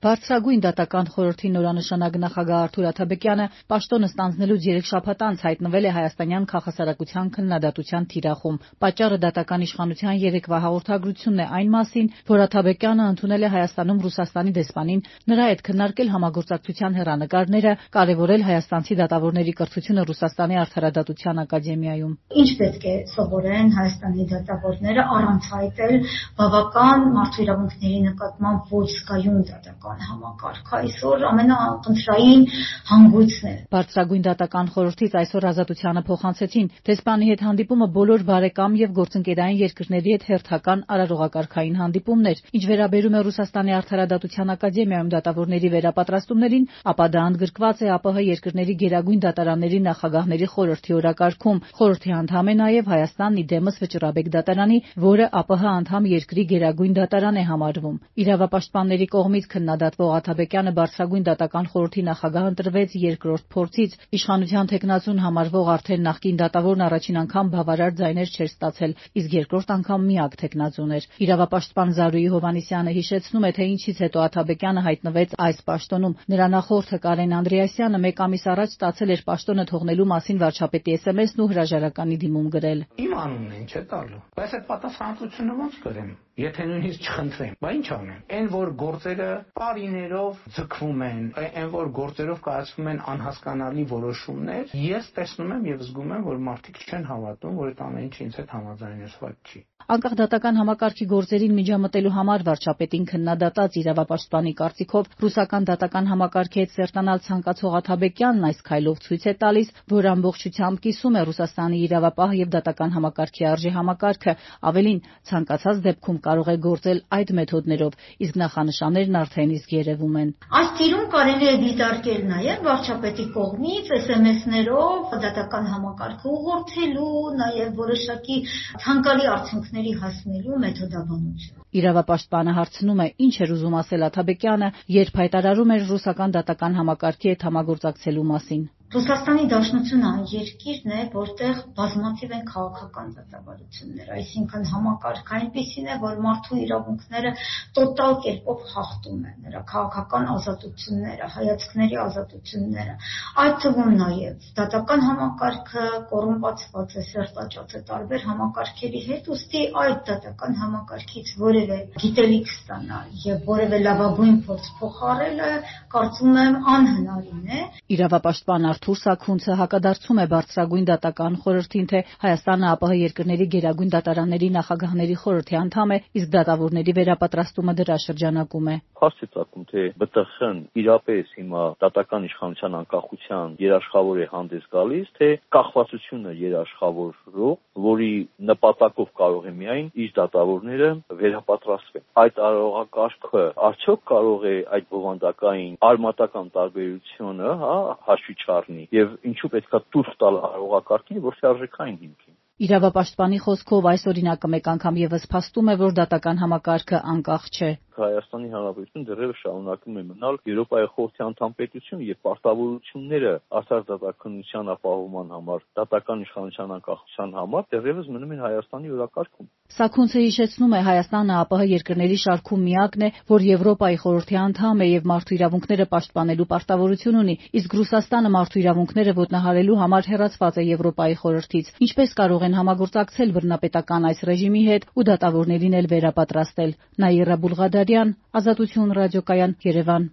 Բարձրագույն դատական խորհրդի նորանշանակ նախագահ Արթուր Աթաբեկյանը պաշտոնը ստանձնելուց 3 շաբաթ անց հայտնվել է հայաստանյան քաղաքասարակության քննադատության թիրախում։ Պատճառը դատական իշխանության երեկվա հաղորդագրությունն է այն մասին, որ Աթաբեկյանը ընդունել է Հայաստանում Ռուսաստանի դեսպանին նրա հետ քննարկել համագործակցության հեռանկարները, կարևորել հայաստանցի դատավորների կրթությունը Ռուսաստանի արդարադատության ակադեմիայում։ Ինչ պետք է սովորեն Հայաստանի դատավորները առանց այտել բավական մարդու իրավունքների նկատմամբ ոչ զգայուն դատական համակարգ այսօր ամենախնդրային հանգույցն է։ Բարձրագույն դատական խորհրդից այսօր Ազատությանը փոխանցեցին դեսպանի հետ հանդիպումը բոլոր բարեկամ եւ գործընկերային երկրների հետ հերթական արարողակարգային հանդիպումներ։ Ինչ վերաբերում է Ռուսաստանի արդարադատության ակադեմիայում դատավորների վերապատրաստումներին, ապա դա ընդգրկված է ԱՊՀ երկրների գերագույն դատարանների նախագահների խորհրդի օրակարգում։ Խորհրդի անդամ է նաեւ Հայաստանն իդեմս Վճռաբեկ դատարանի, որը ԱՊՀ անդամ երկրի գերագույն դատարան է համարվում։ Իրավապաշտպանների կողմից քննադատվող Աթաբեկյանը Բարձրագույն դատական խորհրդի նախագահ ընտրվեց երկրորդ փորձից։ Իշխանության թեկնածուն համարվող արդեն նախկին դատավորն առաջին անգամ բավարար ձայներ չէր ստացել, իսկ երկրորդ անգամ միակ թեկնածուն էր։ Իրավապաշտպան Զարուհի Հովհաննիսյանը հիշեցնում է, թե ինչից հետո Աթաբեկյանը հայտնվեց այս պաշտոնում։ Նրա նախորդը Կարեն Անդրեասյանը 1 ամիս առաջ ստացել էր պաշտոնը թողնելու մասին վարչապետի SMS-ն ու հրաժարականի դիմում գրել։ Իմ անունն են չէ տալու, բայց այդ պատասխանատվությունը ո՞նց կրեմ, եթե նույնիսկ չխնդրեմ, բա ինչ անեմ։ Այն որ գործերը տարիներով ձգվում են, այն որ գործերով կայացվում են անհասկանալի որոշումներ, ես տեսնում եմ եւ զգում եմ, որ մարդիկ չեն հավատում, որ այդ ամեն ինչը ինձ հետ համաձայնեցված չի։ Անկախ դատական համակարգի գործերին միջամտելու համար վարչապետին քննադատած իրավապաշտպանի կարծիքով ռուսական դատական համակարգի հետ սերտանալ ցանկացող Աթաբեկյանն այս քայլով ցույց է տալիս, որ ամբողջությամբ կիսում է Ռուսաստանի իրավապահ եւ դատական համակարգի արժե համակարգը, ավելին ցանկացած դեպքում կարող է գործել այդ մեթոդներով, իսկ նախանշաններն արդեն իսկ երևում են։ Այս թիրում կարելի է դիտարկել նաեւ վարչապետի կողմից SMS-ներով դատական համակարգը ուղղորդելու, նաեւ որոշակի ցանկալի արդյունքների հասնելու մեթոդաբանություն։ Իրավապաշտպանը հարցնում է, ինչ էր ուզում ասել Աթաբեկյանը, երբ հայտարարում էր ռուսական դատական համակարգի հետ համագործակցելու մասին։ Ռուսաստանի Դաշնությունը այն երկիրն է, որտեղ բազմաթիվ են քաղաքական դատավարություններ, այսինքն համակարգը այնպիսին է, որ մարդու իրավունքները տոտալ կերպով խախտում են, նրա քաղաքական ազատությունները, հայացքների ազատությունները, այդ թվում նաև դատական համակարգը կոռումպացված է, սերտաճած է տարբեր համակարգերի հետ, ուստի այդ դատական համակարգից որևէ գիտելիք ստանալ եւ որևէ լավագույն փորձ փոխարելը, կարծում եմ, անհնարին է։ Իրավապաշտպան Արթուր Սաքունցը հակադարձում է Բարձրագույն դատական խորհրդին, թե Հայաստանը ԱՊՀ երկրների գերագույն դատարանների նախագահների խորհրդի անդամ է, իսկ դատավորների վերապատրաստումը դրա շրջանակում է։ Հարց է ծագում, թե ԲՏԽ-ն իրապես հիմա դատական իշխանության անկախության երաշխավոր է հանդես գալիս, թե կախվածությունը երաշխավորող, որի նպատակով կարող է միայն իր դատավորները վերապատրաստվեն։ Այդ արարողակարգը արդյոք կարող է այդ բովանդակային արմատական տարբերությունը, հաշվի չառնի, եւ ինչու պետքա տուր տալ արարողակարգին, որի արժեքային հիմքին։ Իրավապաշտպանի խոսքով այս օրինակը մեկ անգամ եւս փաստում է, որ դատական համակարգը անկախ չէ։ Հայաստանի Հանրապետությունը դեռևս շարունակում է մնալ Եվրոպայի խորհրդի անդամ պետություն եւ պարտավորությունները արդար դատականության ապահովման համար, դատական իշխանության անկախության համար դեռևս մնում են Հայաստանի օրակարգում։ Սաքունցը հիշեցնում է, Հայաստանը ԱՊՀ երկրների շարքում միակն է, որ Եվրոպայի խորհրդի անդամ է եւ մարդու իրավունքները պաշտպանելու պարտավորություն ունի, իսկ Ռուսաստանը մարդու իրավունքները ոտնահարելու համար հեռացված է Եվրոպայի խորհրդից։ Ինչպես կարող են համագործակցել բռնապետական այս ռեժիմի հետ ու դատավորներին էլ վերապատրաստել։ Նաիրա Բուլղադարյան, Ազատություն ռադիոկայան, Երևան։